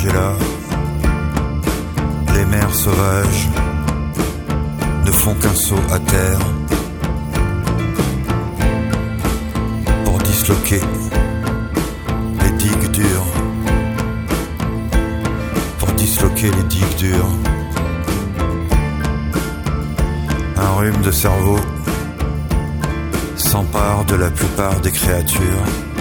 et là, les mers sauvages ne font qu'un saut à terre pour disloquer les digues dures, pour disloquer les digues dures. Un rhume de cerveau s'empare de la plupart des créatures.